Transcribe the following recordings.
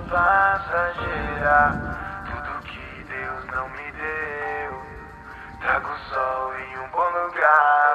passageira. Tudo que Deus não me deu, trago o sol em um bom lugar.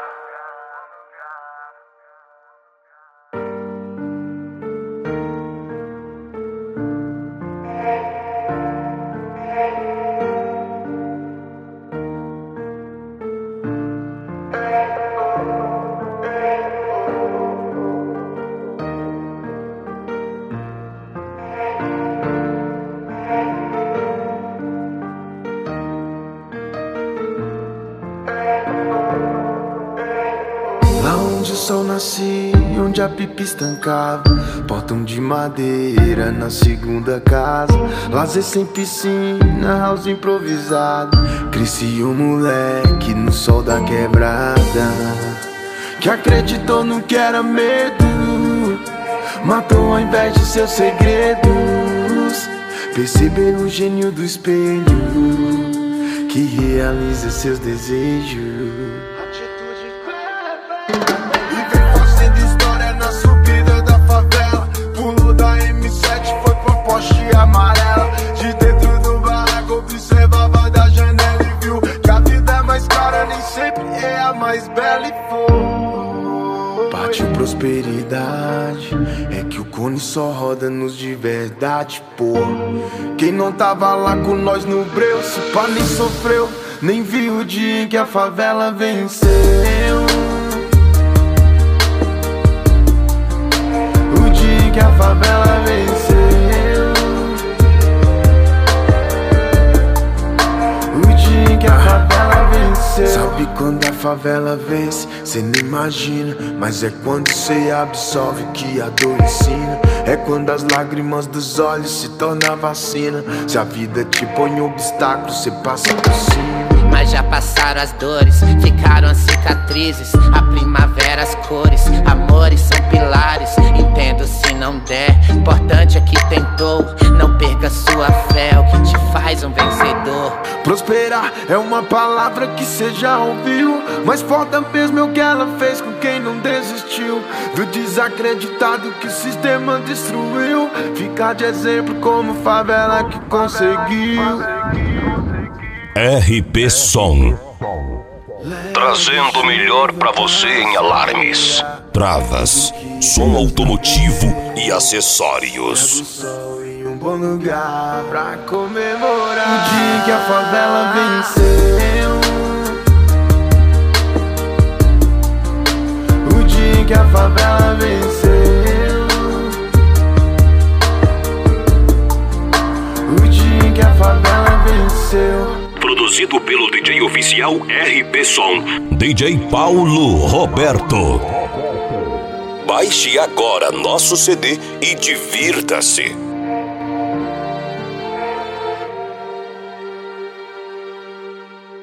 Lá onde o sol nascia, onde a pipa estancava, portão de madeira na segunda casa, lazer sem piscina, house improvisado. Cresci um moleque no sol da quebrada, que acreditou no que era medo, matou ao invés de seus segredos. Percebeu o gênio do espelho, que realiza seus desejos. Amarela, de dentro do barraco observava da janela e viu que a vida é mais cara, nem sempre é a mais bela e foi. Partiu prosperidade, é que o cone só roda nos de verdade, pô. Quem não tava lá com nós no breu, se pá nem sofreu, nem viu o dia em que a favela venceu. O dia em que a favela venceu. Que a favela venceu. Sabe quando a favela vence? Cê nem imagina, mas é quando cê absolve que a dor ensina. É quando as lágrimas dos olhos se tornam vacina. Se a vida te põe obstáculo, cê passa por cima. Mas já passaram as dores, ficaram as cicatrizes. A primavera, as cores, amores são pilares. Entendo se não der, importante é que tentou. Não perca sua fé, é o que te faz um vencedor. Prosperar é uma palavra que cê já ouviu, mas foda mesmo é o que ela fez com quem não desistiu. Viu desacreditado que o sistema destruiu, ficar de exemplo como favela que conseguiu. RP Som, trazendo o melhor pra você em alarmes, travas, som automotivo e acessórios. Um bom lugar pra comemorar o dia que a favela venceu. O dia que a favela venceu. O dia que a favela venceu. Produzido pelo DJ oficial RP Som, DJ Paulo Roberto. Baixe agora nosso CD e divirta-se.